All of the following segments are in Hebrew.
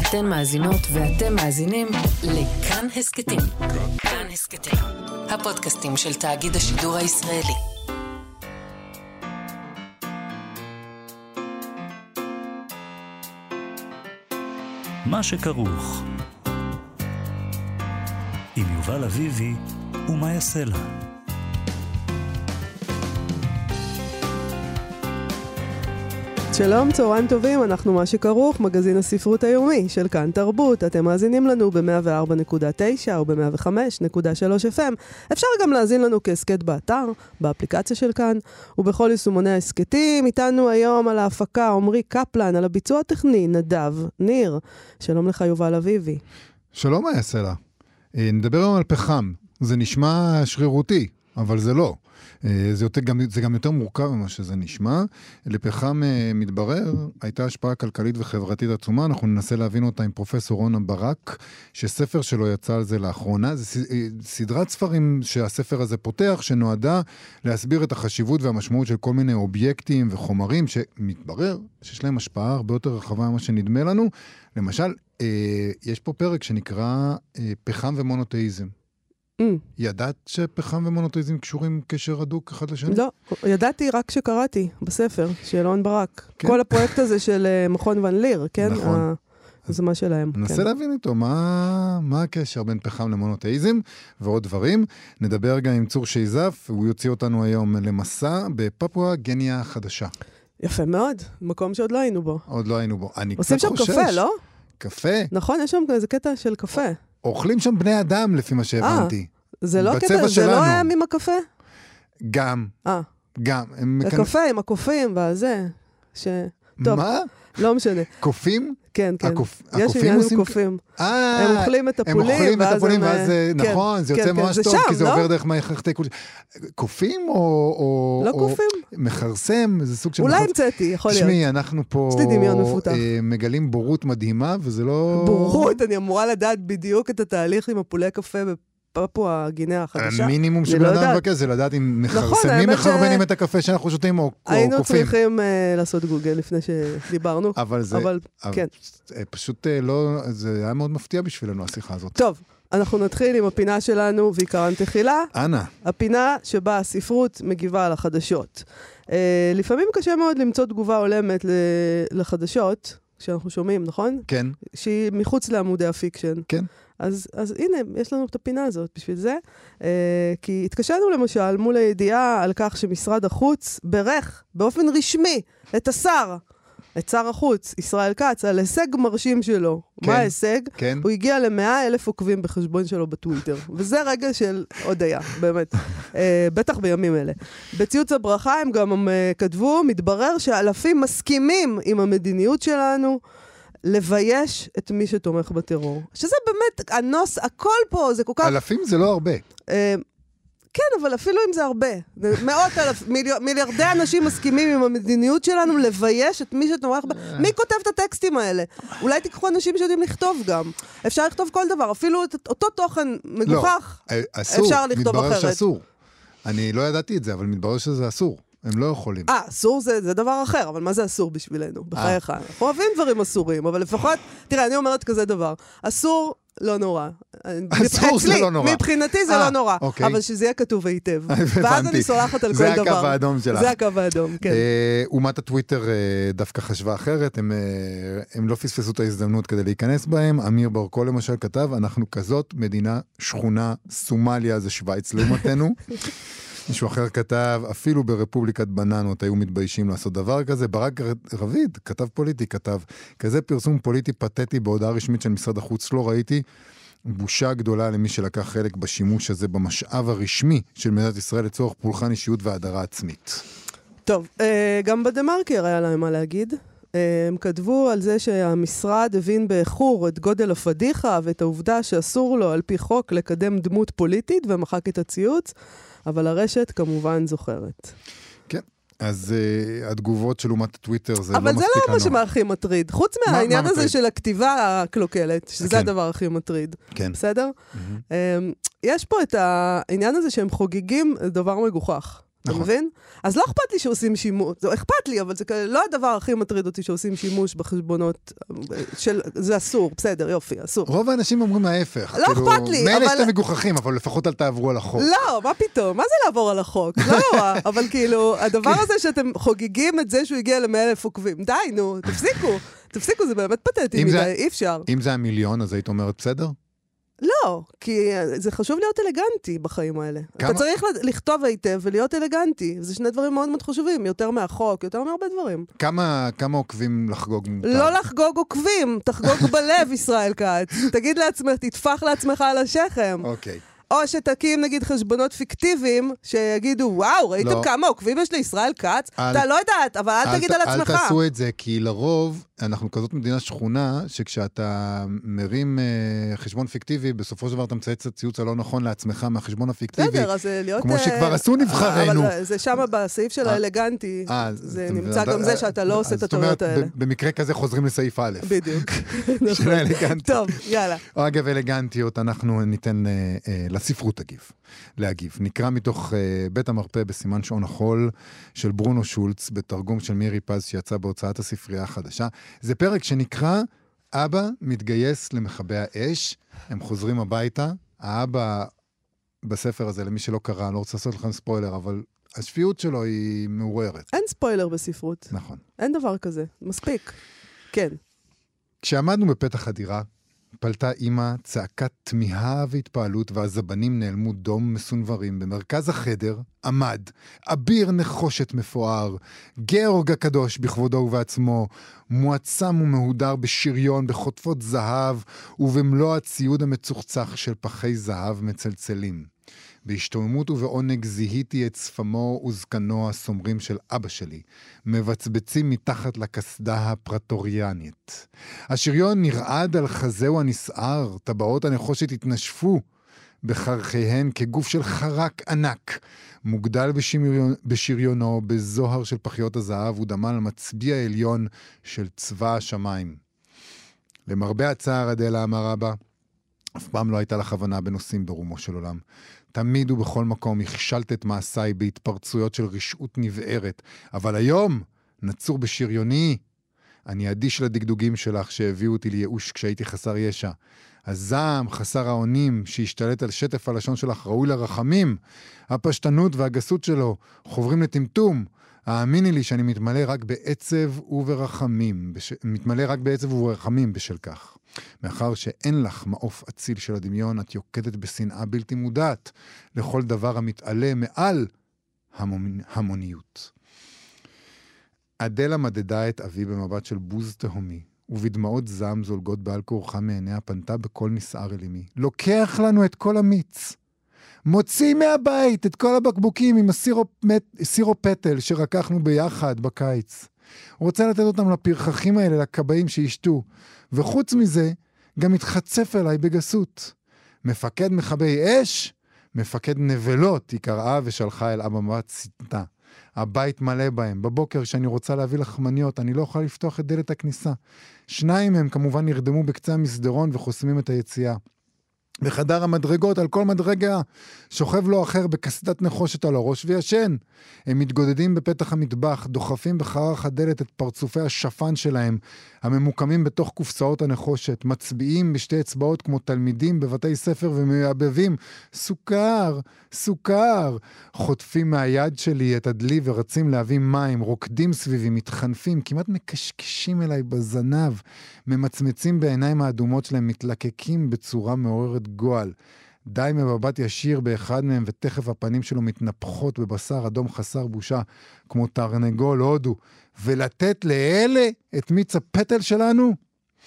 אתן מאזינות ואתם מאזינים לכאן הסקטים. כאן הסקטים, הפודקאסטים של תאגיד השידור הישראלי. מה שכרוך עם יובל אביבי ומה יעשה לה. שלום, צהריים טובים, אנחנו מה שכרוך, מגזין הספרות היומי של כאן תרבות. אתם מאזינים לנו ב-104.9 או ב-105.3 FM. אפשר גם להאזין לנו כהסקט באתר, באפליקציה של כאן, ובכל יישומוני ההסקטים. איתנו היום על ההפקה עומרי קפלן, על הביצוע הטכני נדב ניר. שלום לך יובל אביבי. שלום, מה יעשה לה? נדבר היום על פחם. זה נשמע שרירותי, אבל זה לא. זה גם יותר מורכב ממה שזה נשמע. לפחם מתברר, הייתה השפעה כלכלית וחברתית עצומה, אנחנו ננסה להבין אותה עם פרופסור רונה ברק, שספר שלו יצא על זה לאחרונה, זה סדרת ספרים שהספר הזה פותח, שנועדה להסביר את החשיבות והמשמעות של כל מיני אובייקטים וחומרים, שמתברר שיש להם השפעה הרבה יותר רחבה ממה שנדמה לנו. למשל, יש פה פרק שנקרא פחם ומונותאיזם. ידעת שפחם ומונותאיזם קשורים קשר הדוק אחד לשני? לא, ידעתי רק שקראתי בספר של אלון ברק. כל הפרויקט הזה של מכון ון ליר, כן? נכון. זה מה שלהם. ננסה להבין איתו מה הקשר בין פחם למונותאיזם ועוד דברים. נדבר גם עם צור שייזף, הוא יוציא אותנו היום למסע בפפואה גינאה החדשה. יפה מאוד, מקום שעוד לא היינו בו. עוד לא היינו בו. עושים שם קפה, לא? קפה? נכון, יש שם איזה קטע של קפה. אוכלים שם בני אדם לפי מה שהבנתי. זה לא קטע, זה לא היה עם הקפה? גם. גם. הקפה עם הקופים והזה. טוב, מה? לא משנה. קופים? כן, כן. יש עניין עם קופים. הם אוכלים את הפולים, ואז נכון, זה יוצא ממש טוב, כי זה עובר דרך מערכת קול. קופים או... לא קופים. מחרסם, זה סוג של... אולי המצאתי, יכול להיות. שמי, אנחנו פה מגלים בורות מדהימה, וזה לא... בורות, אני אמורה לדעת בדיוק את התהליך עם הפולי קפה בפפואה גינאה החדשה. המינימום שבן אדם מבקש זה לדעת אם מחרסמים מחרבנים את הקפה שאנחנו שותים או קופים. היינו צריכים לעשות גוגל לפני שדיברנו. אבל זה, כן. פשוט לא, זה היה מאוד מפתיע בשבילנו השיחה הזאת. טוב, אנחנו נתחיל עם הפינה שלנו ועיקרן תחילה. אנא. הפינה שבה הספרות מגיבה על החדשות. לפעמים קשה מאוד למצוא תגובה הולמת לחדשות, שאנחנו שומעים, נכון? כן. שהיא מחוץ לעמודי הפיקשן. כן. אז הנה, יש לנו את הפינה הזאת בשביל זה, כי התקשרנו למשל מול הידיעה על כך שמשרד החוץ ברך באופן רשמי את שר החוץ, ישראל כץ, על הישג מרשים שלו. כן, מה ההישג? כן. הוא הגיע ל100,000 עוקבים בחשבון שלו בטוויטר, וזה רגע של הודעה, באמת, בטח בימים אלה. בציוץ הברכה הם גם כתבו, מתברר שאלפים מסכימים עם המדיניות שלנו, לבייש את מי שתומך בטרור. שזה באמת, הנוס, הכל פה, זה כל כך... אלפים זה לא הרבה. כן, אבל אפילו אם זה הרבה. מיליארדי אנשים מסכימים עם המדיניות שלנו לבייש את מי שתומך מי כותב את הטקסטים האלה? אולי תיקחו אנשים שיודעים לכתוב גם. אפשר לכתוב כל דבר. אפילו אותו תוכן מגוחך, אפשר לכתוב אחרת. מתברר שאסור. אני לא ידעתי את זה, אבל מתברר שזה אסור. הם לא יכולים. אסור זה דבר אחר, אבל מה זה אסור בשבילנו? בחייך. אנחנו אוהבים דברים אסורים, אבל לפחות, תראה, אני אומרת כזה דבר. אסור, לא נורא. אסור זה לא נורא. מבחינתי זה לא נורא, אבל שזה יהיה כתוב היטב. ואז אני סולחת על כל דבר. זה הקו האדום שלך. זה הקו האדום, כן. אומת הטוויטר דווקא חשבה אחרת, הם לא פספסו את ההזדמנות כדי להיכנס בהם. אמיר ברקו למשל כתב, אנחנו כזאת מדינה שכונה, סומליה זה שוויץ לעומתנו. מישהו אחר כתב, אפילו ברפובליקת בננות היו מתביישים לעשות דבר כזה. ברק רביד, כתב פוליטי, כתב, כזה פרסום פוליטי פתטי בהודעה רשמית של משרד החוץ לא ראיתי. בושה גדולה למי שלקח חלק בשימוש הזה במשאב הרשמי של מדינת ישראל לצורך פולחן אישיות והדרה עצמית. טוב, גם בדמרקר היה להם מה להגיד. הם כתבו על זה שהמשרד הבין באיחור את גודל הפדיחה ואת העובדה שאסור לו על פי חוק לקדם דמות פוליטית ומחק את הציוץ. אבל הרשת כמובן זוכרת. כן, אז התגובות של אומת טוויטר זה לא מספיק לנו. אבל זה לא מה שהכי מטריד. חוץ מהעניין הזה של הכתיבה הקלוקלת, שזה הדבר הכי מטריד. כן. בסדר? יש פה את העניין הזה שהם חוגגים דבר מגוחך. אתה מבין? אז לא אכפת לי שעושים שימוש, זה אכפת לי, אבל זה לא הדבר הכי מטריד אותי שעושים שימוש בחשבונות של, זה אסור, בסדר, יופי, אסור. רוב האנשים אומרים ההפך. לא אכפת לי, מילא שאתם מגוחכים, אבל לפחות אל תעברו על החוק. לא, מה פתאום? מה זה לעבור על החוק? לא נורא, אבל כאילו, הדבר הזה שאתם חוגגים את זה שהוא הגיע ל100,000 עוקבים, די, נו, תפסיקו, זה באמת פתטי מדי, אי אפשר. אם זה המיליון, אז היית אומרת בסדר? לא, כי זה חשוב להיות אלגנטי בחיים האלה. אתה צריך לכתוב היטב ולהיות אלגנטי. זה שני דברים מאוד מאוד חשובים, יותר מהחוק, יותר מהרבה דברים. כמה עוקבים לחגוג מותר? לא לחגוג עוקבים, תחגוג בלב, ישראל כץ. תגיד לעצמך, תתפח לעצמך על השכם. אוקיי. או שתקים נגיד חשבונות פיקטיביים, שיגידו, וואו, ראיתם כמה עוקבים יש לישראל כץ? אתה לא יודעת, אבל אל תגיד על עצמך. אל תעשו את זה, כי לרוב, אנחנו כזאת מדינה שכונה, שכשאתה מרים חשבון פיקטיבי, בסופו של דבר אתה מצייץ את הציוץ הלא נכון לעצמך מהחשבון הפיקטיבי, בסדר, אז להיות... כמו שכבר עשו נבחרינו. אבל זה שם בסעיף של האלגנטי, זה נמצא גם זה שאתה לא עושה את הטעויות האלה. במקרה כזה חוזרים לסעיף א'. בדיוק. של האלגנטיות. טוב, יאללה. אגב, אלגנטיות, אנחנו ניתן לספרות להגיב. נקרא מתוך בית המרפא בסימן שעון החול של ברונו שולץ, בתרגום של מירי פז שיצא בהוצאת הספרייה החדשה. זה פרק שנקרא אבא מתגייס למכבי האש. הם חוזרים הביתה. האבא בספר הזה, למי שלא קרא, לא רוצה לעשות לכם ספוילר, אבל השפיות שלו היא מעוררת. אין ספוילר בספרות. נכון. אין דבר כזה. מספיק. כן. כשעמדנו בפתח הדירה, פלטה אמא צעקת תמיהה והתפעלות, והזבנים נעלמו דום מסונברים. במרכז החדר עמד אביר נחושת מפואר, גאורג הקדוש בכבודו ובעצמו, מועצם ומהודר בשריון, בחוטפות זהב, ובמלוא הציוד המצוחצח של פחי זהב מצלצלים. בהשתוממות ובעונג זיהיתי את שפמו וזקנו הסומרים של אבא שלי, מבצבצים מתחת לקסדה הפרטוריאנית. השריון נרעד על חזהו הנסער, טבעות הנחושת התנשפו בחרכיהן כגוף של חרק ענק, מוגדל בשריונו בזוהר של פחיות הזהב ודמה על מצביע העליון של צבא השמיים. למרבה הצער, אדלה, אמר אבא, אף פעם לא הייתה לך הבנה בנושאים ברומו של עולם. תמיד ובכל מקום הכשלת את מעשיי בהתפרצויות של רשעות נבערת, אבל היום נצור בשריוני. אני אדיש לדגדוגים שלך שהביאו אותי לייאוש כשהייתי חסר ישע. הזעם חסר האונים שהשתלט על שטף הלשון שלך ראוי לרחמים. הפשטנות והגסות שלו חוברים לטמטום. האמיני לי שאני מתמלא רק בעצב וברחמים בשל כך. מאחר שאין לך מעוף אציל של הדמיון, את יוקדת בשנאה בלתי מודעת לכל דבר המתעלה מעל המוניות. אדלה מדדה את אבי במבט של בוז תהומי, ובדמעות זעם זולגות בעל כורחה מעיניה פנתה בכל נסער אל אמי. לוקח לנו את כל המיץ. מוציא מהבית את כל הבקבוקים עם הסירופ פטל שרקחנו ביחד בקיץ. הוא רוצה לתת אותם לפרחחים האלה, לקבעים שישתו. וחוץ מזה, גם התחצף אליי בגסות. מפקד מכבי אש, מפקד נבלות, היא קראה ושלחה אל אבא מבט סטה. הבית מלא בהם. בבוקר שאני רוצה להביא לחמניות, אני לא יכולה לפתוח את דלת הכניסה. שניים הם כמובן נרדמו בקצה המסדרון וחוסמים את היציאה. בחדר המדרגות, על כל מדרגה, שוכב לו אחר בקסדת נחושת על הראש וישן. הם מתגודדים בפתח המטבח, דוחפים בחרך הדלת את פרצופי השפן שלהם, הממוקמים בתוך קופסאות הנחושת, מצביעים בשתי אצבעות כמו תלמידים בבתי ספר ומייבבים, סוכר, סוכר. חוטפים מהיד שלי את הדלי ורצים להביא מים, רוקדים סביבי, מתחנפים, כמעט מקשקשים אליי בזנב, ממצמצים בעיניים האדומות שלהם, מתלקקים בצורה מעוררת גועל. די מבט ישיר באחד מהם, ותכף הפנים שלו מתנפחות בבשר אדום חסר בושה, כמו תרנגול הודו, ולתת לאלה את מיץ הפטל שלנו?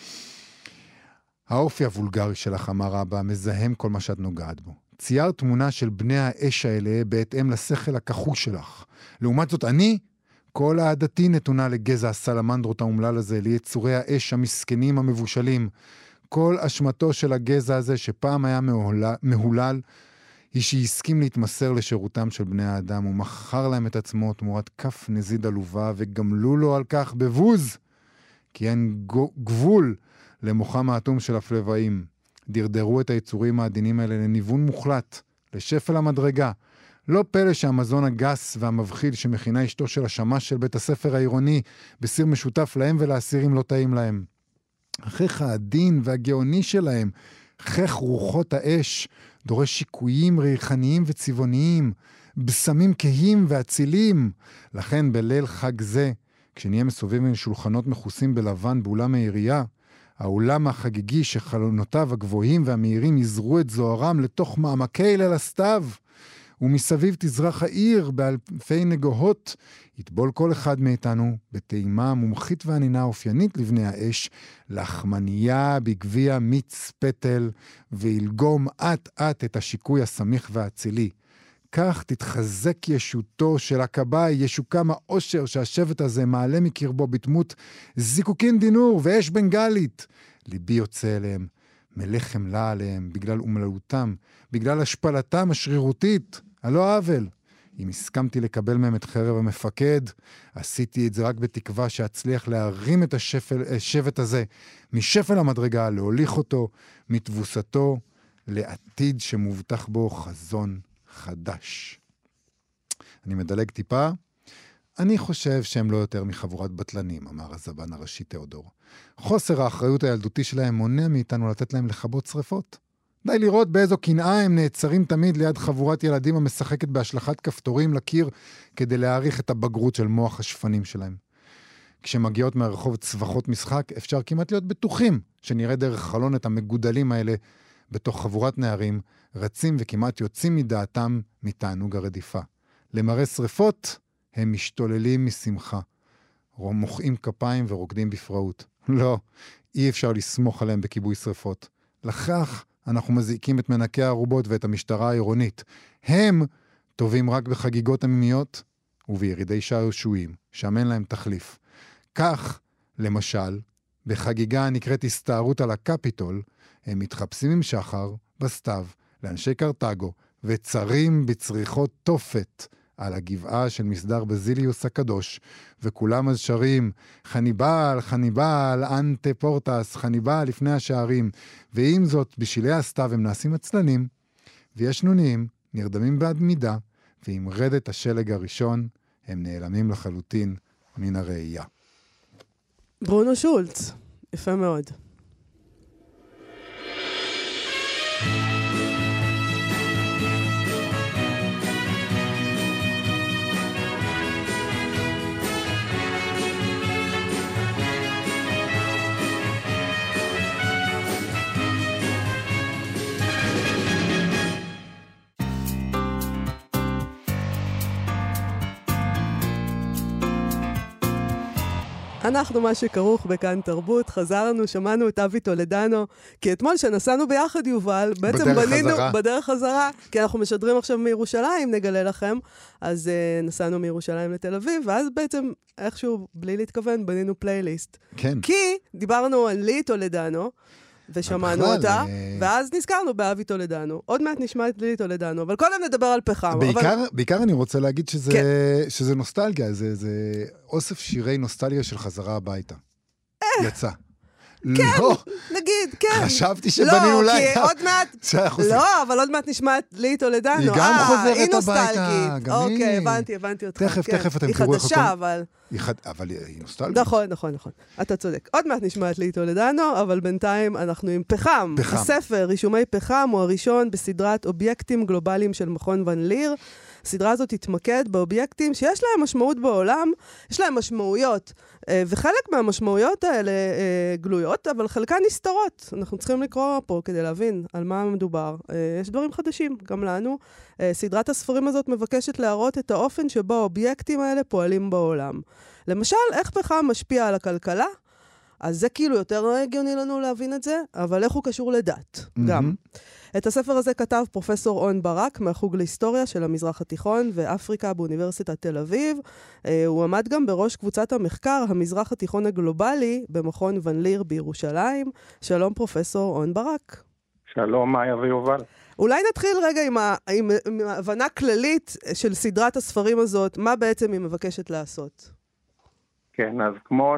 האופי הוולגרי שלך, אמר אבא, מזהם כל מה שאת נוגעת בו. צייר תמונה של בני האש האלה בהתאם לשכל הכחוש שלך. לעומת זאת, אני, כל העדתי נתונה לגזע הסלמנדרות האומלל הזה, ליצורי האש המסכנים המבושלים. כל אשמתו של הגזע הזה שפעם היה מהולל, היא שהסכים להתמסר לשירותם של בני האדם, ומכר להם את עצמו תמורת כף נזיד עלובה, וגמלו לו על כך בבוז, כי אין גבול למוחם האטום של הפלבאים. דרדרו את היצורים העדינים האלה לניוון מוחלט, לשפל המדרגה, לא פלא שהמזון הגס והמבחיל שמכינה אשתו של השמש של בית הספר העירוני בסיר משותף להם ולאסירים לא טעים להם. החיך העדין והגאוני שלהם, חיך רוחות האש, דורש שיקויים ריחניים וצבעוניים, בשמים כהים ואצילים. לכן בליל חג זה, כשנהיה מסובבים שולחנות מכוסים בלבן באולם העירייה, האולם החגיגי שחלונותיו הגבוהים והמהירים יזרו את זוהרם לתוך מעמקי ליל הסתיו, ומסביב תזרח העיר באלפי נגוהות, יטבול כל אחד מאיתנו בטעימה מומחית וענינה אופיינית לבני האש, לחמניה בגביע מיץ פטל, וילגום אט את השיקוי הסמיך והאצילי. כך תתחזק ישותו של הכבאי, ישוקם האושר שהשבט הזה מעלה מקרבו בדמות זיקוקין דינור ואש בנגלית. ליבי יוצא אליהם, מלא חמלה עליהם, בגלל אומללותם, בגלל השפלתם השרירותית, הלא עוול. אם הסכמתי לקבל מהם את חרב המפקד, עשיתי את זה רק בתקווה שאצליח להרים את השבט הזה משפל המדרגה, להוליך אותו מתבוסתו לעתיד שמובטח בו חזון חדש. אני מדלג טיפה. אני חושב שהם לא יותר מחבורת בטלנים, אמר הזבן הראשי תיאודור. חוסר האחריות הילדותי שלהם מונע מאיתנו לתת להם לכבות שריפות. די לראות באיזו קנאה הם נעצרים תמיד ליד חבורת ילדים המשחקת בהשלכת כפתורים לקיר כדי להעריך את הבגרות של מוח השפנים שלהם. כשמגיעות מהרחוב צווחות משחק, אפשר כמעט להיות בטוחים שנראה דרך חלון את המגודלים האלה בתוך חבורת נערים, רצים וכמעט יוצאים מדעתם מתענוג הרדיפה. למראה שריפות הם משתוללים משמחה, מוחאים כפיים ורוקדים בפראות. לא, אי אפשר לסמוך עליהם בכיבוי שריפות. לכך אנחנו מזעיקים את מנקי הערובות ואת המשטרה העירונית. הם טובים רק בחגיגות המיניות ובירידי שעשועים, שם אין להם תחליף. כך, למשל, בחגיגה הנקראת הסתערות על הקפיטול, הם מתחפשים עם שחר, בסתיו, לאנשי קרטגו, וצרים בצריחות תופת על הגבעה של מסדר בזיליוס הקדוש, וכולם אז שרים, חניבל, חניבל, אנטה פורטס, חניבל לפני השערים, ועם זאת, בשילי הסתיו הם נעשים עצלנים, וישנוניים, נרדמים בעד מידה, ועם רדת השלג הראשון, הם נעלמים לחלוטין מן הראייה. ברונו שולץ, יפה מאוד. אנחנו מה שכרוך בכאן תרבות, חזרנו, שמענו את אבי טולדנו, כי אתמול שנסענו ביחד יובל, בעצם בנינו בדרך חזרה, כי אנחנו משדרים עכשיו מירושלים, נגלה לכם, אז נסענו מירושלים לתל אביב, ואז בעצם איכשהו, בלי להתכוון, בנינו פלייליסט. כן. כי דיברנו על לי טולדנו, ושמענו אותה, ואז נזכרנו באבי טולדנו. עוד מעט נשמע את לי טולדנו, אבל קודם נדבר על פחם. בעיקר אני רוצה להגיד שזה נוסטלגיה, זה אוסף שירי נוסטלגיה של חזרה הביתה. יצא. כן, נגיד, כן. חשבתי שבנינו לה. לא, כי עוד מעט... לא, אבל עוד מעט נשמע את לי טולדנו. היא גם חוזרת הביתה. אוקיי, הבנתי אותך. תכף אתם תראו איך... היא חדשה, אבל... אבל היא נוסטלגית. נכון. אתה צודק. עוד מעט נשמע את לי טולדנו, אבל בינתיים אנחנו עם פחם. הספר, רישומי פחם, הוא הראשון בסדרת אובייקטים גלובליים של מכון ון ליר. הסדרה הזאת תתמקד באובייקטים שיש להם משמעות בעולם, יש להם משמעויות, וחלק מהמשמעויות האלה גלויות, אבל חלקן נסתרות. אנחנו צריכים לקרוא פה כדי להבין על מה מדובר. יש דברים חדשים, גם לנו. סדרת הספרים הזאת מבקשת להראות את האופן שבו האובייקטים האלה פועלים בעולם. למשל, איך פחם משפיע על הכלכלה? אז זה כאילו יותר הגיוני לנו להבין את זה, אבל איך הוא קשור לדת גם. את הספר הזה כתב פרופסור און ברק מהחוג להיסטוריה של המזרח התיכון ואפריקה באוניברסיטת תל אביב. הוא עמד גם בראש קבוצת המחקר המזרח התיכון הגלובלי במכון ון ליר בירושלים. שלום פרופסור און ברק. שלום מאיה ויובל. אולי נתחיל רגע עם הבנה כללית של סדרת הספרים הזאת, מה בעצם היא מבקשת לעשות? כן, אז כמו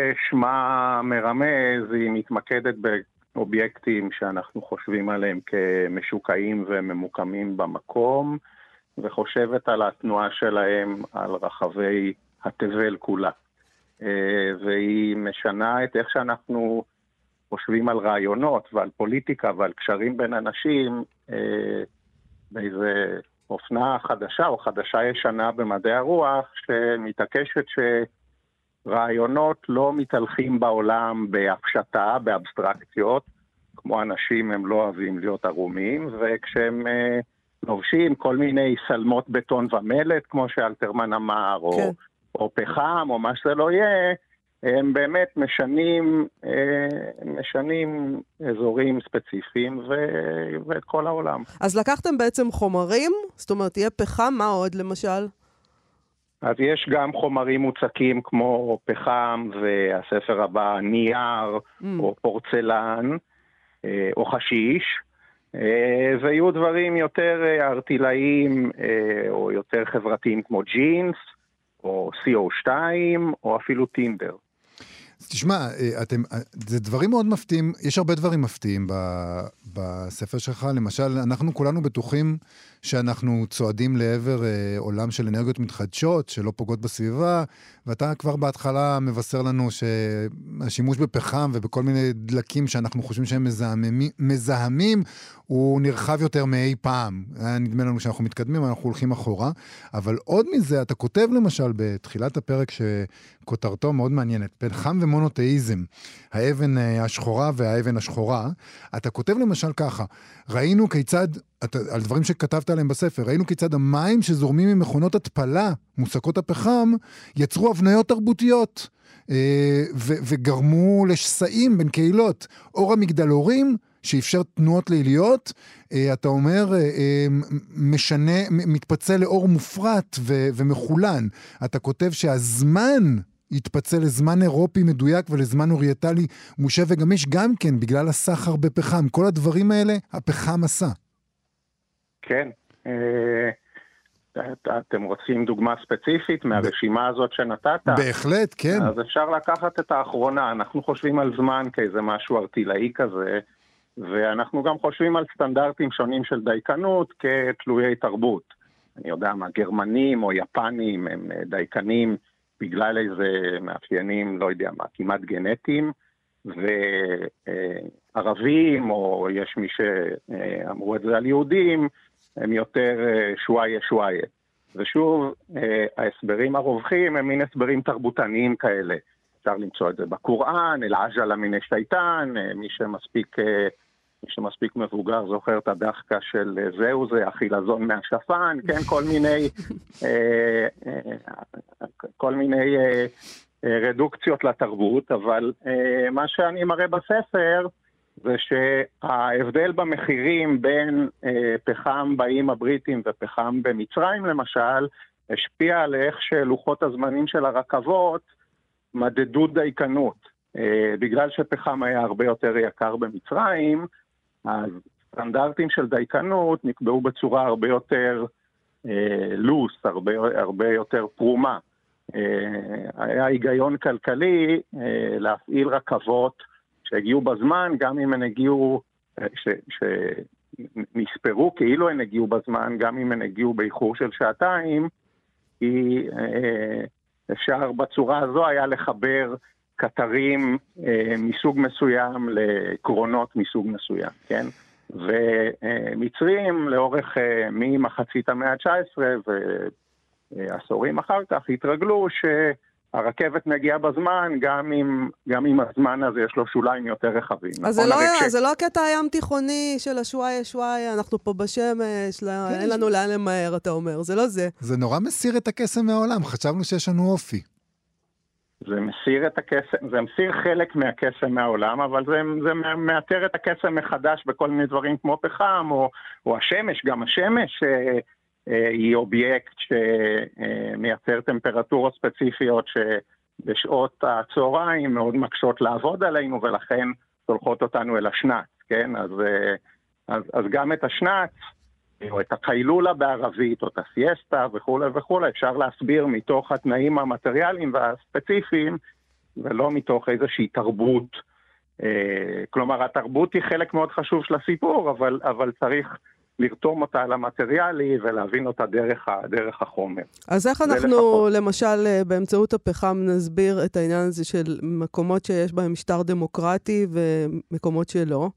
ששמה מרמז, היא מתמקדת באובייקטים שאנחנו חושבים עליהם כמשוקעים וממוקמים במקום, וחושבת על התנועה שלהם על רחבי התבל כולה. והיא משנה את איך שאנחנו חושבים על רעיונות ועל פוליטיקה ועל קשרים בין אנשים באיזה אופנה חדשה או חדשה ישנה במדעי הרוח, שמתעקשת שרעיונות לא מתהלכים בעולם בהפשטה, באבסטרקציות, כמו אנשים הם לא אוהבים להיות ערומים, וכשהם לובשים כל מיני סלמות בטון ומלט, כמו שאלתרמן אמר, או פחם, או מה שזה לא יהיה, הם באמת משנים אזורים ספציפיים ואת כל העולם. אז לקחתם בעצם חומרים? זאת אומרת, יהיה פחם, מה עוד למשל? אז יש גם חומרים מוצקים כמו פחם, והספר הבא נייר, או פורצלן, או חשיש, ויהיו דברים יותר ארטילאיים, או יותר חברתיים כמו ג'ינס, או CO2, או אפילו טינדר. תשמע, זה דברים מאוד מפתיעים, יש הרבה דברים מפתיעים בספר שלך, למשל, אנחנו כולנו בטוחים שאנחנו צועדים לעבר עולם של אנרגיות מתחדשות, שלא פוגעות בסביבה, ואתה כבר בהתחלה מבשר לנו שהשימוש בפחם ובכל מיני דלקים שאנחנו חושבים שהם מזהמים, הוא נרחב יותר מאי פעם. נדמה לנו שאנחנו מתקדמים, אנחנו הולכים אחורה, אבל עוד מזה, אתה כותב למשל בתחילת הפרק שכותרתו מאוד מעניינת, פחם ומונותאיזם, האבן השחורה והאבן השחורה, אתה כותב למשל ככה, ראינו כיצד, על דברים שכתבת עליהם בספר, ראינו כיצד המים שזורמים ממכונות התפלה, מוסקות הפחם, יצרו הבניות תרבותיות, וגרמו לשסעים בין קהילות. אור המגדלורים, שאפשר תנועות ליליות, אתה אומר, מתפצל לאור מופרט ומחולן. אתה כותב שהזמן יתפצל לזמן אירופי מדויק ולזמן אוריינטלי מושך וגמיש גם כן, בגלל הסחר בפחם. כל הדברים האלה, הפחם עשה. כן. אתם רוצים דוגמה ספציפית מהרשימה הזאת שנתת? בהחלט, כן. אז אפשר לקחת את האחרונה. אנחנו חושבים על זמן כאיזה משהו ארטילאי כזה, ואנחנו גם חושבים על סטנדרטים שונים של דייקנות כתלויי תרבות. אני יודע מה, גרמנים או יפנים הם דייקנים בגלל איזה מאפיינים, לא יודע מה, כמעט גנטיים, וערבים, או יש מי שאמרו את זה על יהודים, הם יותר שוואיה. ושוב, ההסברים הרווחים הם מין הסברים תרבותניים כאלה. אפשר למצוא את זה בקוראן, אל-עג'ל מן א-שייטן, מי שמספיק מבוגר זוכר את הדחקה של זהו זה, החילזון מהשפן, כן, כל מיני רדוקציות לתרבות, אבל מה שאני מראה בספר זה שההבדל במחירים בין פחם באיים הבריטים ופחם במצרים למשל, השפיע על איך שלוחות הזמנים של הרכבות מדדו דייקנות. בגלל שפחם היה הרבה יותר יקר במצרים, אז סטנדרטים של דייקנות נקבעו בצורה הרבה יותר לוס, הרבה יותר פרומה. היה היגיון כלכלי להפעיל רכבות שהגיעו בזמן, גם אם הן הגיעו, שנספרו כאילו הן הגיעו בזמן, גם אם הן הגיעו באיחור של שעתיים, כי אפשר בצורה הזו היה לחבר קטרים מסוג מסוים לקרונות מסוג מסוים, כן? ומצרים לאורך ממחצית המאה ה-19 ועשורים אחר כך התרגלו שהרכבת מגיעה בזמן, גם אם הזמן הזה יש לו שוליים יותר רחבים. אז זה לא הקטע הים תיכוני של השוואיה, אנחנו פה בשמש, אין לנו לאן למהר, אתה אומר, זה לא זה. זה נורא מסיר את הקסם מהעולם, חשבנו שיש לנו אופי. זה מסיר את הקסם, זה מסיר חלק מהקסם מהעולם, אבל זה מאתר את הקסם מחדש בכל מיני דברים כמו פחם, או השמש, גם השמש היא אובייקט שמייצר טמפרטורות ספציפיות שבשעות הצהריים מאוד מקשות לעבוד עלינו, ולכן שולחות אותנו אל השנץ, כן? אז גם את השנץ, או את החיילולה בערבית, או את הסייסטה וכו' וכו', אפשר להסביר מתוך התנאים המטריאליים והספציפיים, ולא מתוך איזושהי תרבות. כלומר, התרבות היא חלק מאוד חשוב של הסיפור, אבל צריך לרתום אותה למטריאלי ולהבין אותה דרך החומר. אז איך אנחנו, למשל, באמצעות הפחם נסביר את העניין הזה של מקומות שיש בהם משטר דמוקרטי ומקומות שלא?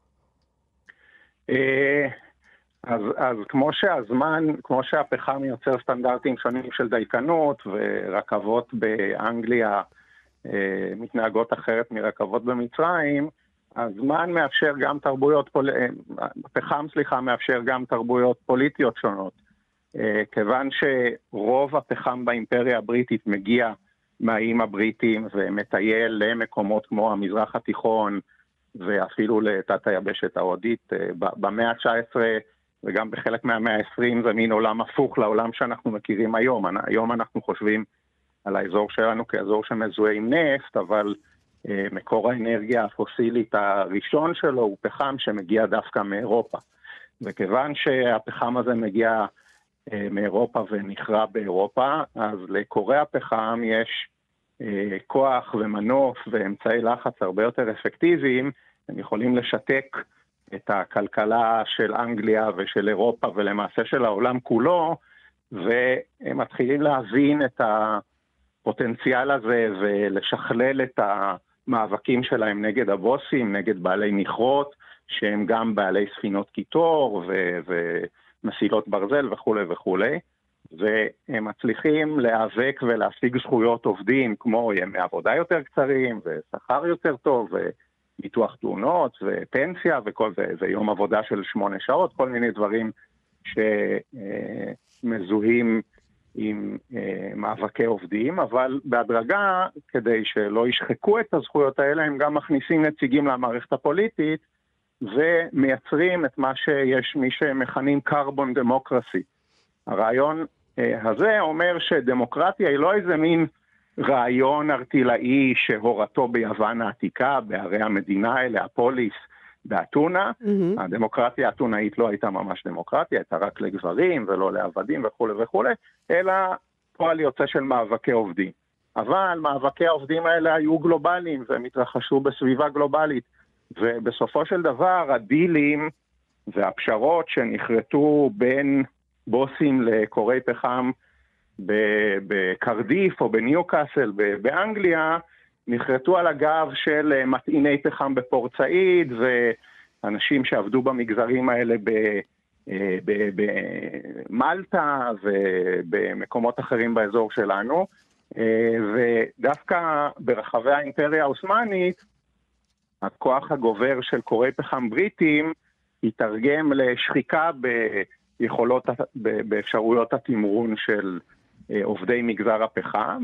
אז כמו שהפחם יוצר סטנדרטים שונים של דייקנות, ורכבות באנגליה מתנהגות אחרת מרכבות במצרים, הזמן מאפשר גם הפחם מאפשר גם תרבויות פוליטיות שונות. כיוון שרוב הפחם באימפריה הבריטית מגיע מהאיים הבריטים ומטייל למקומות כמו המזרח התיכון, ואפילו לתת היבשת ההודית במאה ה-19, וגם בחלק מהמאה ה-20 זה מין עולם הפוך לעולם שאנחנו מכירים היום. היום אנחנו חושבים על האזור שלנו כאזור שמזוהה עם נפט, אבל מקור האנרגיה הפוסילית הראשון שלו הוא פחם שמגיע דווקא מאירופה. וכיוון שהפחם הזה מגיע מאירופה ונחרע באירופה, אז לקורי הפחם יש כוח ומנוף ואמצעי לחץ הרבה יותר אפקטיביים. הם יכולים לשתק את הכלכלה של אנגליה ושל אירופה ולמעשה של העולם כולו, והם מתחילים להבין את הפוטנציאל הזה ולשכלל את המאבקים שלהם נגד הבוסים, נגד בעלי מכרות, שהם גם בעלי ספינות קיטור ומסילות ברזל וכו' וכו'. והם מצליחים להיאבק ולהשיג זכויות עובדים כמו ימי עבודה יותר קצרים ושכר יותר טוב וביטוח תאונות ופנסיה וכל זה, ויום עבודה של 8 שעות, כל מיני דברים שמזוהים עם מאבקי עובדים, אבל בהדרגה, כדי שלא ישחקו את הזכויות האלה, הם גם מכניסים נציגים למערכת הפוליטית ומייצרים את מה שיש מי שמכנים קרבון דמוקרסי. הרעיון הזה אומר שדמוקרטיה היא לא איזה מין רעיון ארטילאי שהורתו ביוון העתיקה, בערי המדינה האלה, הפוליס, באתונה. הדמוקרטיה האתונאית לא הייתה ממש דמוקרטיה, הייתה רק לגברים ולא לעבדים וכו' וכו', אלא פועל יוצא של מאבקי עובדים. אבל מאבקי העובדים האלה היו גלובליים והם התרחשו בסביבה גלובלית, ובסופו של דבר הדילים והפשרות שנחרטו בין בוסים לקורי פחם בקרדיף או בניוקאסל באנגליה, נחרטו על הגב של מטעיני פחם בפורט סעיד, ואנשים שעבדו במגזרים האלה במלטה ובמקומות אחרים באזור שלנו, ודווקא ברחבי האימפריה האוסמנית, הכוח הגובר של קורי פחם בריטים התרגם לשחיקה באפשרויות התמרון של עובדי מגזר הפחם,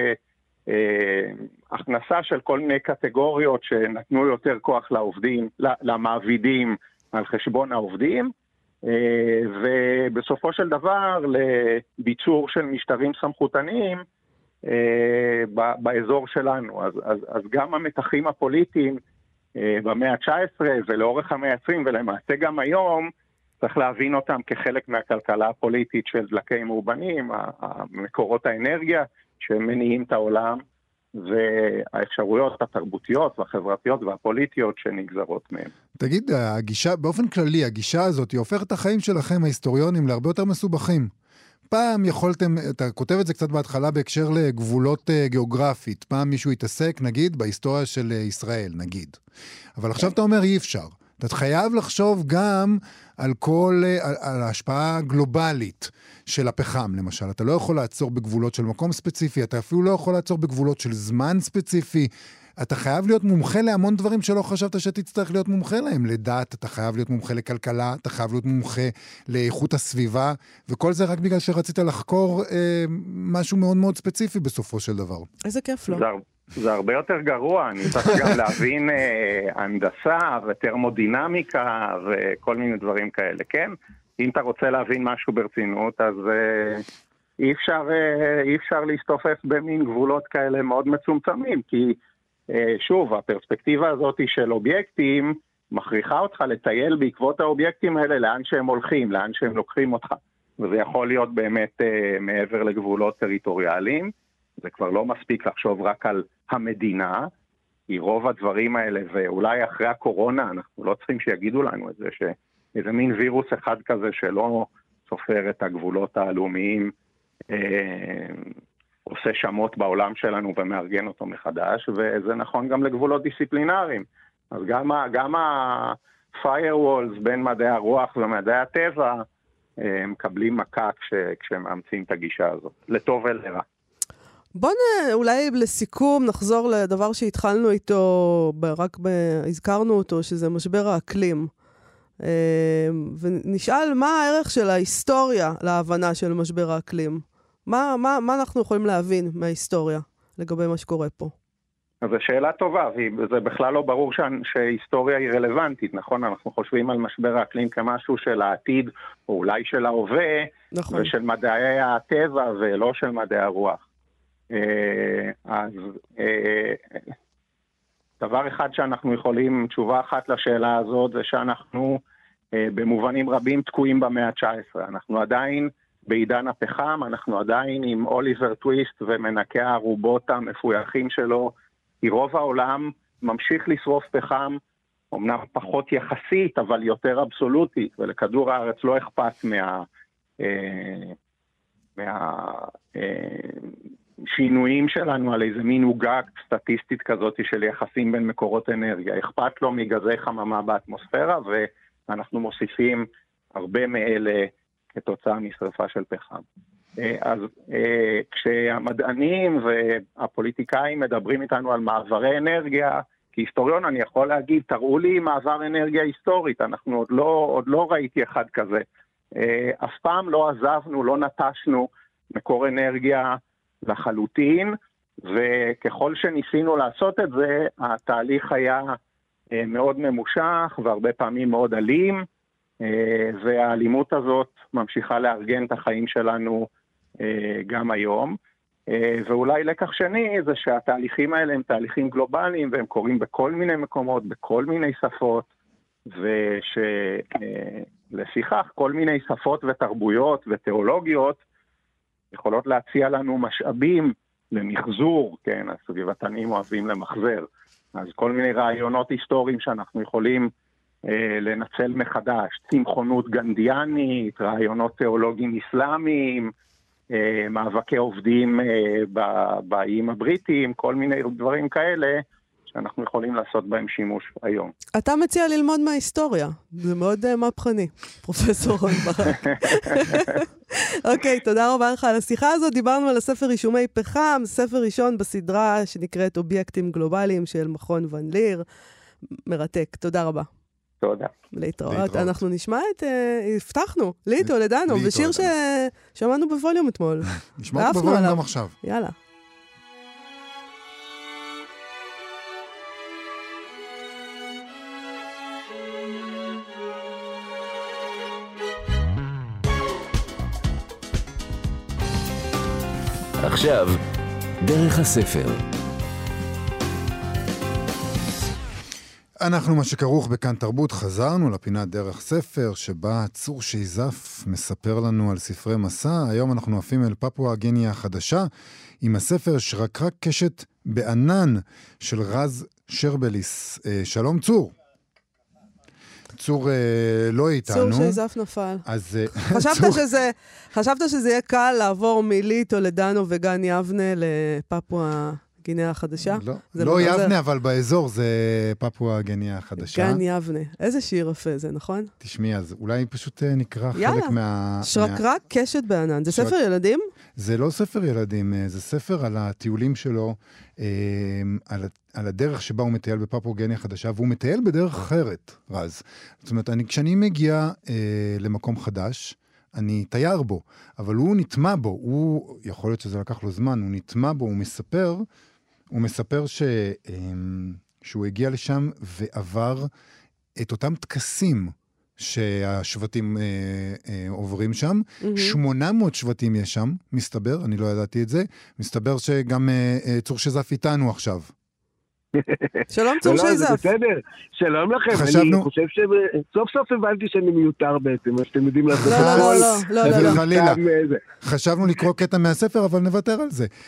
ובהכנסה של כל מיני קטגוריות שנתנו יותר כוח לעובדים, למעבידים על חשבון העובדים, ובסופו של דבר לביצור של משטרים סמכותניים באזור שלנו. אז גם המתחים הפוליטיים במאה ה-19 ולאורך המאה ה-20 ולמעשה גם היום, צריך להבין אותם כחלק מהכלכלה הפוליטית של דלקי מאובנים, מקורות האנרגיה שמניעים את העולם, והאפשרויות התרבותיות והחברתיות והפוליטיות שנגזרות מהם. תגיד, הגישה, באופן כללי, הגישה הזאת היא הופכת את החיים שלכם, ההיסטוריונים, להרבה יותר מסובכים. פעם יכולתם, אתה כותב את זה קצת בהתחלה בהקשר לגבולות גיאוגרפית, פעם מישהו יתעסק, נגיד, בהיסטוריה של ישראל, נגיד. אבל עכשיו אתה אומר אי אפשר. אתה חייב לחשוב גם על ההשפעה הגלובלית של הפחם, למשל. אתה לא יכול לעצור בגבולות של מקום ספציפי, אתה אפילו לא יכול לעצור בגבולות של זמן ספציפי. אתה חייב להיות מומחה להמון דברים שלא חשבת שתצטרך להיות מומחה להם. לדת, אתה חייב להיות מומחה לכלכלה, אתה חייב להיות מומחה לאיכות הסביבה, וכל זה רק בגלל שרצית לחקור משהו מאוד מאוד ספציפי בסופו של דבר. איזה כיף לו. זה הרבה יותר גרוע, אני צריך גם להבין הנדסה וטרמודינמיקה וכל מיני דברים כאלה, כן? אם אתה רוצה להבין משהו ברצינות, אז אי אפשר להסתופף במין גבולות כאלה מאוד מצומצמים, כי שוב, הפרספקטיבה הזאת של אובייקטים מכריחה אותך לטייל בעקבות האובייקטים האלה לאן שהם הולכים, לאן שהם לוקחים אותך, וזה יכול להיות באמת מעבר לגבולות טריטוריאליים. זה כבר לא מספיק לחשוב רק על המדינה, כי רוב הדברים האלה, ואולי אחרי הקורונה, אנחנו לא צריכים שיגידו לנו את זה, איזה מין וירוס אחד כזה שלא סופר את הגבולות הלאומיים, עושה שמות בעולם שלנו ומארגן אותו מחדש, וזה נכון גם לגבולות דיסציפלינריים. אז גם ה-firewalls בין מדעי הרוח ומדעי הטבע, מקבלים מכה כשמאמצים את הגישה הזאת, לטוב ולרע. בוא אולי לסיכום נחזור לדבר שהתחלנו איתו, הזכרנו אותו, שזה משבר האקלים. ונשאל מה הערך של ההיסטוריה להבנה של משבר האקלים. מה אנחנו יכולים להבין מההיסטוריה לגבי מה שקורה פה? אז זו שאלה טובה, וזה בכלל לא ברור שההיסטוריה היא רלוונטית, נכון? אנחנו חושבים על משבר האקלים כמשהו של העתיד, או אולי של ההווה, נכון. ושל מדעי הטבע ולא של מדעי הרוח. אז דבר אחד שאנחנו יכולים, תשובה אחת לשאלה הזאת, זה שאנחנו במובנים רבים תקועים במאה ה-19. אנחנו עדיין בעידן הפחם, אנחנו עדיין עם אוליבר טוויסט ומנקי הערובות המפויחים שלו, כי רוב העולם ממשיך לשרוף פחם, אמנם פחות יחסית, אבל יותר אבסולוטית, ולכדור הארץ לא אכפת שינויים שלנו על איזה מין עוגה סטטיסטית כזאת של יחסים בין מקורות אנרגיה. אכפת לו מגזי חממה באטמוספירה, ואנחנו מוסיפים הרבה מאלה כתוצאה משרפה של פחם. אז כשהמדענים והפוליטיקאים מדברים איתנו על מעברי אנרגיה, כהיסטוריון אני יכול להגיד, תראו לי מעבר אנרגיה היסטורית, אנחנו עוד לא ראיתי אחד כזה. אף פעם לא עזבנו, לא נטשנו מקור אנרגיה לחלוטין, וככל שניסינו לעשות את זה, התהליך היה מאוד ממושך והרבה פעמים מאוד אלים, והאלימות הזאת ממשיכה לארגן את החיים שלנו גם היום. ואולי לקח שני זה שהתהליכים האלה הם תהליכים גלובליים, והם קורים בכל מיני מקומות, בכל מיני שפות, ושלפיכך כל מיני שפות ותרבויות ותיאולוגיות יכולות להציע לנו משאבים למחזור, כן, הסביבתנים אוהבים למחזר. אז כל מיני רעיונות היסטוריים שאנחנו יכולים לנצל מחדש, צמחונות גנדיאנית, רעיונות תיאולוגיים אסלאמיים, מאבקי עובדים באיים הבריטיים, כל מיני דברים כאלה שאנחנו יכולים לעשות בהם שימוש היום. אתה מציע ללמוד מההיסטוריה, זה מאוד מהפכני, פרופסור רון ברק. אוקיי, תודה רבה לך על השיחה הזאת. דיברנו על הספר רישומי פחם, ספר ראשון בסדרה שנקראת אובייקטים גלובליים של מכון ון ליר. מרתק, תודה רבה. תודה. להתראות. אנחנו נשמע הבטחנו, ליטו לדנו, בשיר ששמענו בווליום אתמול. נשמע בווליום גם עכשיו. יאללה. עכשיו, דרך הספר. אנחנו מה שכרוך בכאן תרבות, חזרנו לפינת דרך ספר, שבה צור שייזף מספר לנו על ספרי מסע. היום אנחנו עפים אל פפואה גיניה החדשה, עם הספר שרקרק קשת בענן של רז שרבליס. שלום צור. צור לא איתנו. צור שייזף נפל. אז חשבת שזה יהיה קל לעבור מליטו לדנו וגן יבנה לפפואה גיניה החדשה? לא יבנה, אבל באזור זה פפואה גיניה החדשה. גן יבנה. איזה שיר יפה זה, נכון? תשמעי, אז אולי פשוט נקרא חלק שרקרק קשת בענן. זה ספר ילדים? זה לא ספר ילדים, זה ספר על הטיולים שלו, על הדרך שבה הוא מטייל בפפואה גיניה החדשה, והוא מטייל בדרך אחרת, רז. זאת אומרת, כשאני מגיע למקום חדש, אני תייר בו, אבל הוא נטמע בו, הוא, יכול להיות שזה לקח לו זמן, הוא נטמע בו, הוא מספר שהוא הגיע לשם ועבר את אותם טקסים שהשבטים עוברים שם, 800 שבטים יש שם, מסתבר, אני לא ידעתי את זה, מסתבר שגם צור שזף איתנו עכשיו. שלום צור שייזף. זה בסדר, שלום לכם. אני חושב שסוף סוף הבנתי שאני מיותר בעצם, אז אתם יודעים לעשות הכל. לא. חלילה. חשבנו לקרוא קטע מהספר, אבל נוותר על זה.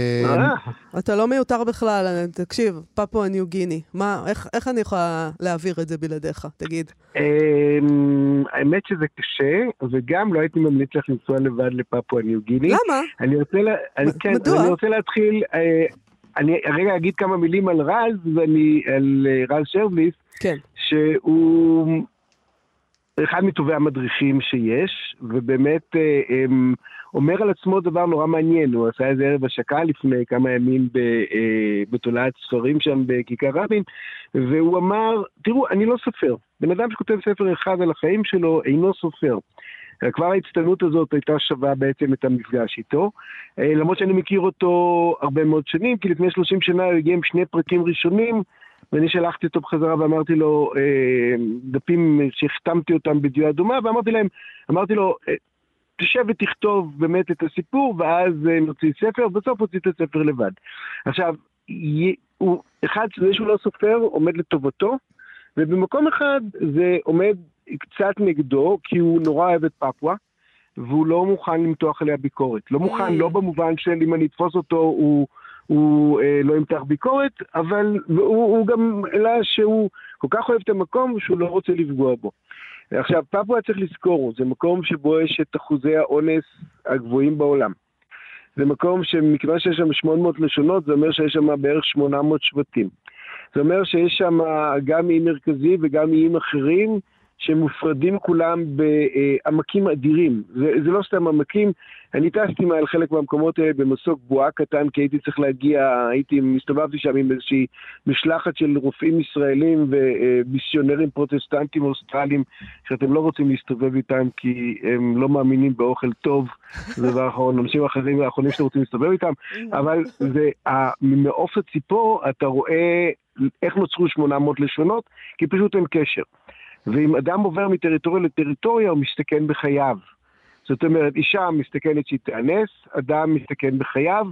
אתה לא מיותר בכלל, תקשיב, פפואה ניו גיני. איך אני יכולה להעביר את זה בלעדיך? תגיד. האמת שזה קשה, וגם לא הייתי ממליץ לך לנסוע לבד לפפואה ניו גיני. למה? אני רוצה להתחיל, אני רגע אגיד כמה מילים על רז, על רז שרבליס, כן. שהוא אחד מטובי המדריכים שיש, ובאמת אומר על עצמו דבר נורא מעניין. הוא עשה איזה ערב השקה לפני כמה ימים בתולעת ספרים שם בכיכר רבין, והוא אמר, תראו, אני לא סופר. בן אדם שכותב ספר אחד על החיים שלו אינו סופר. כבר ההצטנות הזאת הייתה שווה בעצם את המפגש איתו, למרות שאני מכיר אותו הרבה מאוד שנים, כי לפני 30 שנה הוא הגיע עם 2 פרקים ראשונים, ואני שלחתי אותו בחזרה ואמרתי לו, דפים שהחתמתי אותם בדיו אדומה, ואמרתי לו, תשב ותכתוב באמת את הסיפור, ואז נוציא ספר, ובסוף הוציא את הספר לבד. עכשיו, אחד שזה שהוא לא סופר עומד לטובתו, ובמקום אחד זה עומד קצת נגדו, כי הוא נורא אוהב את פפואה, והוא לא מוכן למתוח עליה ביקורת. לא מוכן, לא במובן של אם אני אתפוס אותו, הוא לא ימתח ביקורת, אבל הוא גם אלא שהוא כל כך אוהב את המקום, שהוא לא רוצה לפגוע בו. עכשיו, פפואה צריך לזכור, זה מקום שבו יש את אחוזי האונס הגבוהים בעולם. זה מקום שמכיוון שיש שם 800 לשונות, זה אומר שיש שם בערך 800 שבטים. זה אומר שיש שם גם איים מרכזי וגם איים אחרים, שמופרדים כולם בעמקים אדירים. זה לא סתם עמקים, אני טסתי מעל חלק מהמקומות האלה במסוק בועה קטן, כי הייתי צריך להגיע, מסתובבתי שם עם איזושהי משלחת של רופאים ישראלים ומיסיונרים פרוטסטנטים אוסטרליים, שאתם לא רוצים להסתובב איתם, כי הם לא מאמינים באוכל טוב, זה דבר אחרון, אנשים האחרונים שאתם רוצים להסתובב איתם, אבל ממעוף הציפור אתה רואה איך נוצרו 800 לשונות, כי פשוט אין קשר. ואם אדם עובר מטריטוריה לטריטוריה, הוא מסתכן בחייו. זאת אומרת, אישה מסתכנת שהיא תאנס, אדם מסתכן בחייו,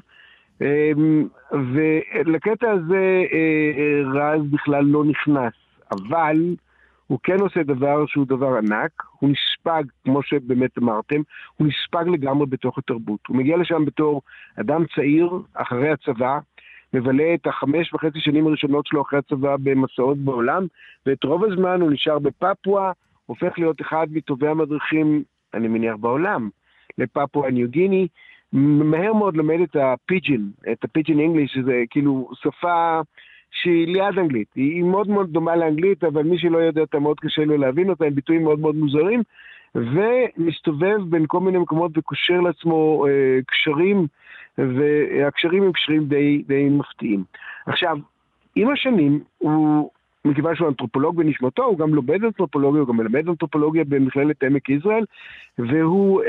ולקטע הזה רז בכלל לא נכנס. אבל הוא כן עושה דבר שהוא דבר ענק, הוא נספג, כמו שבאמת אמרתם, הוא נספג לגמרי בתוך התרבות. הוא מגיע לשם בתור אדם צעיר אחרי הצבא, מבלה את 5.5 שנים הראשונות שלו אחרי הצבא במסעות בעולם, ואת רוב הזמן הוא נשאר בפפואה, הופך להיות אחד מטובי המדריכים, אני מניח בעולם, לפפואה ניו גיני, מהר מאוד למד את הפיג'ין אנגליש, שזה כאילו שפה שהיא ליד אנגלית, היא מאוד מאוד דומה לאנגלית, אבל מי שלא יודע אותה מאוד קשה לו להבין אותה, הם ביטויים מאוד מאוד מוזרים, ומסתובב בין כל מיני מקומות וקושר לעצמו קשרים, והקשרים הם קשרים די מפתיעים. עכשיו, עם השנים, מכיוון שהוא אנתרופולוג בנשמתו, הוא גם לומד אנתרופולוגיה, הוא גם מלמד אנתרופולוגיה במכללת עמק יזרעאל, והוא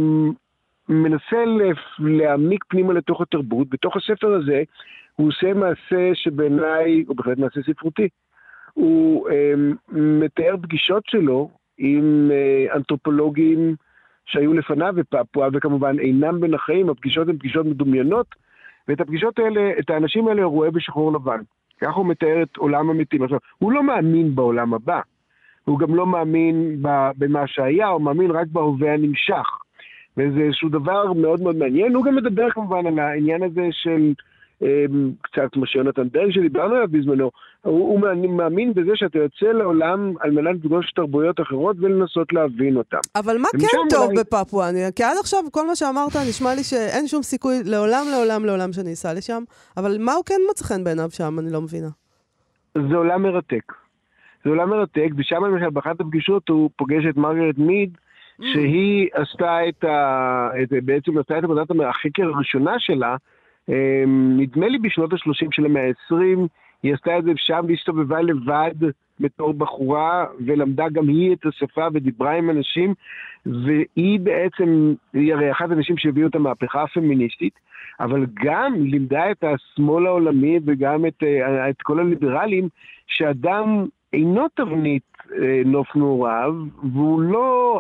מנסה להעמיק פנימה לתוך התרבות. בתוך הספר הזה, הוא עושה מעשה שבעיניי, הוא בהחלט מעשה ספרותי. הוא מתאר פגישות שלו עם אנתרופולוגים שהיו לפניו בפפואה, וכמובן אינם בין החיים, הפגישות הן פגישות מדומיינות, ואת הפגישות האלה, את האנשים האלה הוא רואה בשחור לבן. ככה הוא מתאר את עולם המתים. עכשיו, הוא לא מאמין בעולם הבא, הוא גם לא מאמין במה שהיה, הוא מאמין רק בהווה הנמשך. וזה איזשהו דבר מאוד מאוד מעניין. הוא גם מדבר כמובן על העניין הזה של קצת כמו שיונתן ברג שדיברנו עליו בזמנו, הוא מאמין בזה שאתה יוצא לעולם על מנת לפגוש תרבויות אחרות ולנסות להבין אותם. אבל מה כן טוב בפפואה? כי עד עכשיו כל מה שאמרת נשמע לי שאין שום סיכוי לעולם שאני אסע לשם, אבל מה הוא כן מצא חן בעיניו שם? אני לא מבינה. זה עולם מרתק. זה עולם מרתק, ושם למשל באחת הפגישות הוא פוגש את מרגרט מיד, שהיא עשתה בעצם עשתה את עבודת החקר הראשונה שלה, נדמה לי בשנות ה-30 של המאה ה-20, היא עשתה את זה שם והסתובבה לבד בתור בחורה, ולמדה גם היא את השפה ודיברה עם אנשים, והיא בעצם, היא הרי אחת האנשים שהביאו את המהפכה הפמיניסטית, אבל גם לימדה את השמאל העולמי וגם את כל הליברלים, שאדם אינו תבנית נוף מעורב, והוא לא,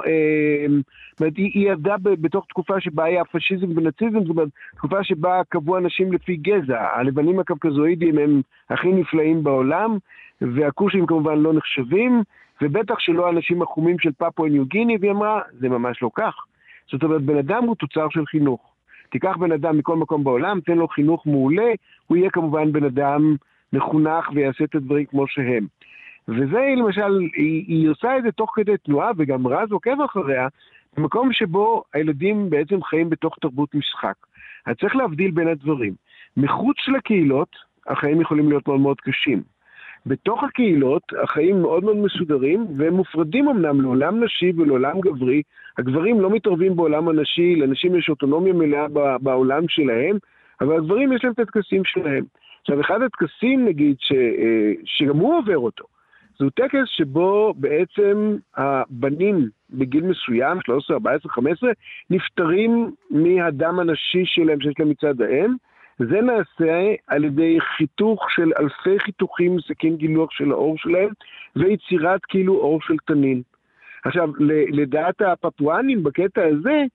היא ידעה בתוך תקופה שבה היה פשיזם ונאציזם, זאת אומרת, תקופה שבה קבעו אנשים לפי גזע, הלבנים הקווקזואידים הם הכי נפלאים בעולם, והכושים כמובן לא נחשבים, ובטח שלא האנשים החומים של פפואה ניו גיני, והיא אמרה, זה ממש לא כך. זאת אומרת, בן אדם הוא תוצר של חינוך. תיקח בן אדם מכל מקום בעולם, תן לו חינוך מעולה, הוא יהיה כמובן בן אדם מחונך ויעשה את הדברים כמו שהם. וזה למשל, היא עושה את זה תוך כדי תנועה, וגם רז עוקב אחריה, במקום שבו הילדים בעצם חיים בתוך תרבות משחק. אז צריך להבדיל בין הדברים. מחוץ לקהילות, החיים יכולים להיות מאוד מאוד קשים. בתוך הקהילות, החיים מאוד מאוד מסודרים, והם מופרדים אמנם לעולם נשי ולעולם גברי. הגברים לא מתערבים בעולם הנשי, לאנשים יש אוטונומיה מלאה בעולם שלהם, אבל הגברים יש להם את הטקסים שלהם. עכשיו, אחד הטקסים, נגיד, שגם הוא עובר אותו, זהו טקס שבו בעצם הבנים בגיל מסוים, 13, 14, 15, נפטרים מהדם הנשי שלהם שיש להם מצד האם. זה נעשה על ידי חיתוך של אלפי חיתוכים, סכין גילוח של האור שלהם, ויצירת כאילו אור של תנין. עכשיו, לדעת הפפואנים בקטע הזה,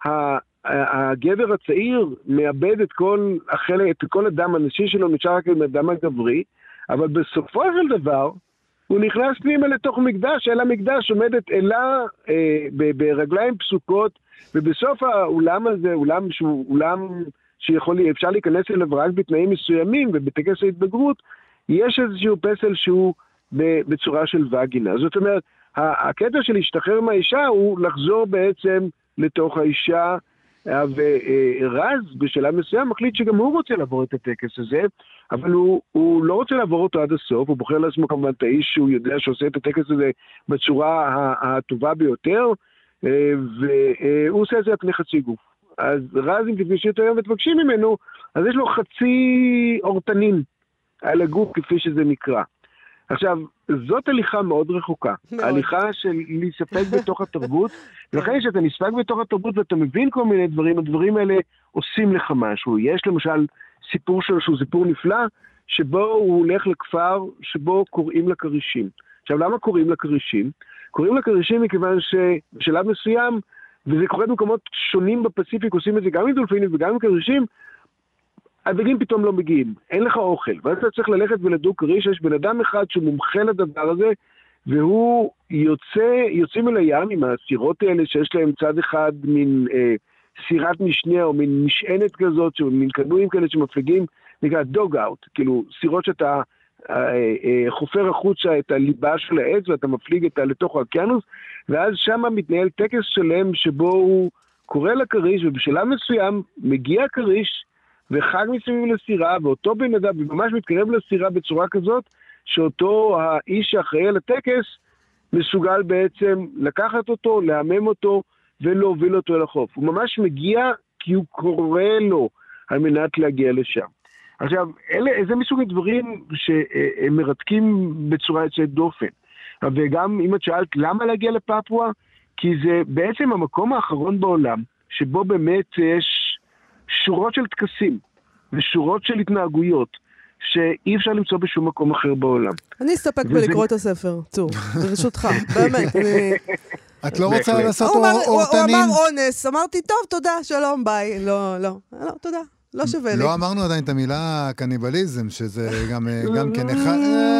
הגבר הצעיר מאבד את כל הדם הנשי שלו, נשאר רק עם הדם הגברי, אבל בסופו של דבר, הוא נכנס פנימה לתוך מקדש, אל המקדש עומדת אלה ברגליים פסוקות, ובסוף האולם הזה, אולם שהוא אולם שאפשר להיכנס אליו רק בתנאים מסוימים, ובטקס ההתבגרות, יש איזשהו פסל שהוא בצורה של וגינה. זאת אומרת, הקטע של להשתחרר מהאישה הוא לחזור בעצם לתוך האישה, ורז בשלב מסוים מחליט שגם הוא רוצה לעבור את הטקס הזה, אבל הוא לא רוצה לעבור אותו עד הסוף, הוא בוחר לעצמו כמובן את האיש שהוא יודע שעושה את הטקס הזה בצורה הטובה ביותר, והוא עושה את זה על פני חצי גוף. אז רז, אם תפגשי אותו היום ותבקשי ממנו, אז יש לו חצי אורטנין על הגוף כפי שזה נקרא. עכשיו, זאת הליכה מאוד רחוקה. הליכה של להיספק בתוך התרבות, ולכן שאתה נספק בתוך התרבות ואתה מבין כל מיני דברים, הדברים האלה עושים לך משהו. יש למשל סיפור שלו שהוא סיפור נפלא, שבו הוא הולך לכפר שבו קוראים לקרישים. עכשיו, למה קוראים לקרישים? קוראים לקרישים מכיוון שבשלב מסוים, וזה קורה במקומות שונים בפסיפיק, עושים את זה גם עם דולפינים וגם עם קרישים, הדגים פתאום לא מגיעים, אין לך אוכל, ואז אתה צריך ללכת ולדוג כריש, יש בן אדם אחד שהוא מומחה לדבר הזה, והוא יוצאים אל הים עם הסירות האלה שיש להם צד אחד מין סירת משנה או מין משענת כזאת, מין קנועים כאלה שמפלגים, נקרא דוג אאוט, כאילו סירות שאתה חופר החוצה את הליבה של העץ ואתה מפליג אותה לתוך האוקיינוס, ואז שם מתנהל טקס שלם שבו הוא קורא לקריש, ובשלב מסוים מגיע קריש וחג מסביב לסירה, ואותו בן אדם ממש מתקרב לסירה בצורה כזאת, שאותו האיש שאחראי על הטקס מסוגל בעצם לקחת אותו, להמם אותו ולהוביל אותו אל החוף. הוא ממש מגיע כי הוא קורא לו על מנת להגיע לשם. עכשיו, איזה מסוג הדברים שהם מרתקים בצורה יוצאת דופן. וגם אם את שאלת למה להגיע לפפואה, כי זה בעצם המקום האחרון בעולם, שבו באמת יש שורות של טקסים ושורות של התנהגויות, שאי אפשר למצוא בשום מקום אחר בעולם. אני אסתפק בלקרוא את הספר, צור, ברשותך, באמת. את לא רוצה לעשות אורטנים? הוא אמר אונס, אמרתי, טוב, תודה, שלום, ביי. לא, תודה. לא שווה לי. לא אמרנו עדיין את המילה קניבליזם, שזה גם כן אחד...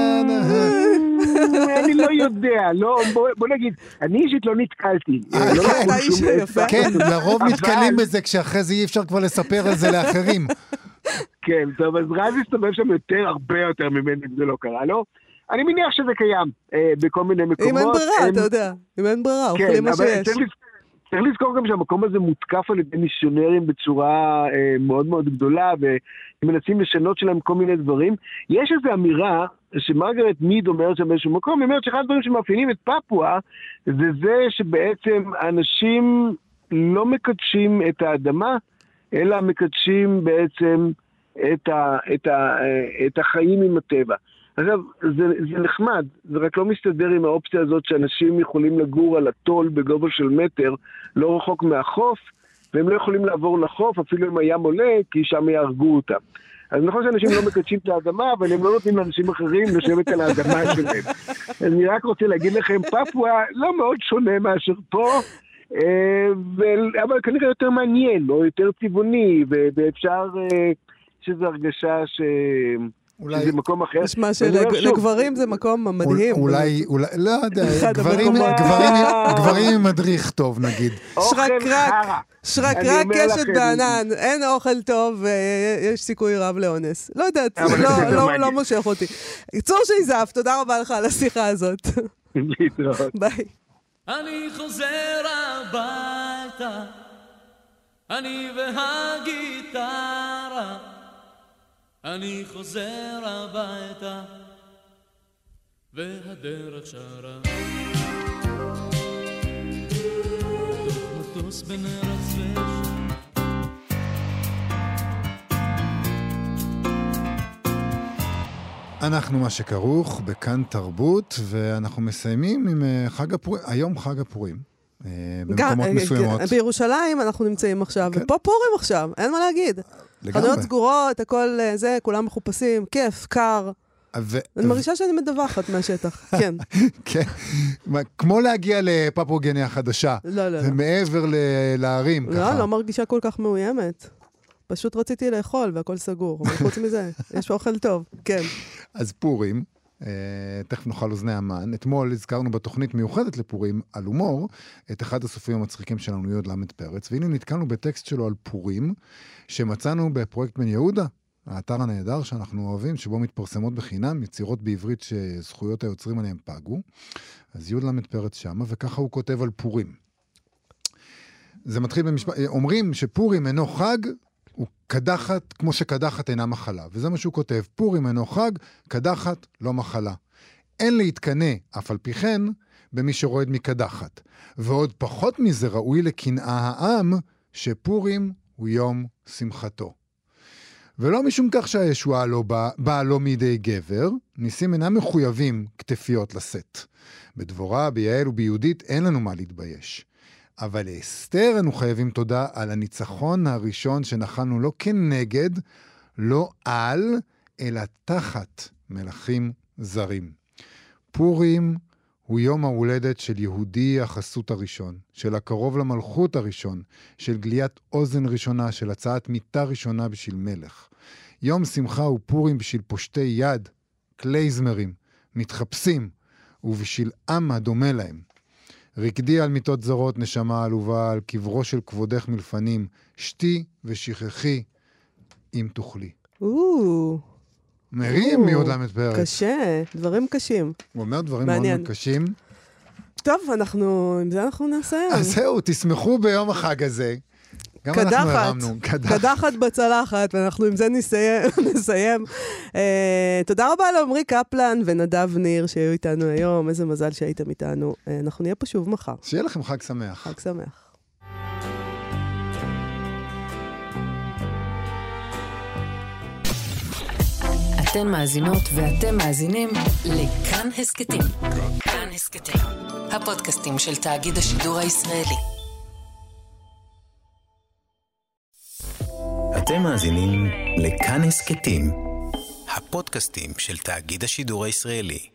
אני לא יודע, בוא נגיד, אני אישית לא נתקלתי. כן, לרוב נתקלים בזה, כשאחרי זה אי אפשר כבר לספר על זה לאחרים. כן, טוב, אז רז הסתובב שם הרבה יותר ממני, זה לא קרה לו. אני מניח שזה קיים בכל מיני מקומות. אם אין ברירה, אתה יודע. אם אין ברירה, אוכלים מה שיש. צריך לזכור גם שהמקום הזה מותקף על ידי מיסיונרים בצורה מאוד מאוד גדולה, ומנסים לשנות שלהם כל מיני דברים. יש איזו אמירה שמרגרט מיד אומרת שם באיזשהו מקום, היא אומרת שאחד הדברים שמאפיינים את פפואה, זה זה שבעצם אנשים לא מקדשים את האדמה, אלא מקדשים בעצם את החיים עם הטבע. עכשיו, זה נחמד, זה רק לא מסתדר עם האופציה הזאת שאנשים יכולים לגור על הטול בגובה של מטר, לא רחוק מהחוף, והם לא יכולים לעבור לחוף, אפילו אם הים עולה, כי שם יהרגו אותם. אז נכון שאנשים לא מקדשים את האדמה, אבל הם לא נותנים לאנשים אחרים לשבת על האדמה שלהם. אני רק רוצה להגיד לכם, פפואה לא מאוד שונה מאשר פה, אבל כנראה יותר מעניין, או יותר צבעוני, ואפשר שזו הרגשה שזה מקום אחר. נשמע שלגברים זה מקום מדהים. אולי, לא יודע, גברים עם מדריך טוב נגיד. שרקרק קשת בענן, אין אוכל טוב ויש סיכוי רב לאונס. לא יודעת, לא מושך אותי. צור שיזף, תודה רבה לך על השיחה הזאת. ביי. אני חוזר הביתה, אני והגיטרה, אני חוזר הביתה, והדרך שרה. דוח מטוס בנרץ ושם, אנחנו מה שכרוך בכאן תרבות, ואנחנו מסיימים עם חג הפורים, היום חג הפורים, במקומות מסוימות. בירושלים אנחנו נמצאים עכשיו, ופה פורים עכשיו, אין מה להגיד. חנויות סגורות, הכל זה, כולם מחופשים, כיף, קר. אני מרגישה שאני מדווחת מהשטח, כן. כן, כמו להגיע לפפואגניה החדשה. לא, לא. ומעבר לערים, ככה. לא מרגישה כל כך מאוימת. פשוט רציתי לאכול והכל סגור, אבל חוץ מזה, יש אוכל טוב, כן. אז פורים, תכף נאכל אוזני המן. אתמול הזכרנו בתוכנית מיוחדת לפורים על הומור, את אחד הסופרים המצחיקים שלנו, יהוד למד פרץ, והנה נתקלנו בטקסט שלו על פורים, שמצאנו בפרויקט בן יהודה, האתר הנהדר שאנחנו אוהבים, שבו מתפרסמות בחינם יצירות בעברית שזכויות היוצרים עליהם פגו. אז יהוד למד פרץ שמה, וככה הוא כותב על פורים. זה מתחיל במשפט, אומרים שפורים אינו חג, הוא קדחת כמו שקדחת אינה מחלה. וזה מה שהוא כותב, פורים אינו חג, קדחת לא מחלה. אין להתקנא, אף על פי כן, במי שרועד מקדחת. ועוד פחות מזה ראוי לקנאה העם, שפורים הוא יום שמחתו. ולא משום כך שהישועה לא באה לא מידי גבר, ניסים אינם מחויבים כתפיות לשאת. בדבורה, ביעל וביהודית אין לנו מה להתבייש. אבל לאסתר אנו חייבים תודה על הניצחון הראשון שנחלנו לא כנגד, לא על, אלא תחת מלכים זרים. פורים הוא יום ההולדת של יהודי החסות הראשון, של הקרוב למלכות הראשון, של גליית אוזן ראשונה, של הצעת מיטה ראשונה בשביל מלך. יום שמחה הוא פורים בשביל פושטי יד, קלייזמרים, מתחפשים, ובשביל עם הדומה להם. רקדי על מיטות זרות נשמה עלובה, על קברו של כבודך מלפנים, שתי ושכחי אם תוכלי. מרים מיהוד למד פרץ. קשה, דברים קשים. הוא אומר דברים מאוד קשים. טוב, עם זה אנחנו נסיים. אז זהו, תשמחו ביום החג הזה. גם אנחנו הרמנו. קדחת בצלחת, ואנחנו עם זה נסיים. תודה רבה לעמרי קפלן ונדב ניר שהיו איתנו היום. איזה מזל שהייתם איתנו. אנחנו נהיה פה שוב מחר. שיהיה לכם חג שמח. חג שמח. אתן מאזינות ואתם מאזינים לכאן הסקטים. כאן הסקטים, הפודקאסטים של תאגיד השידור הישראלי. אתם מאזינים לכאן הסקטים, הפודקאסטים של תאגיד השידור הישראלי.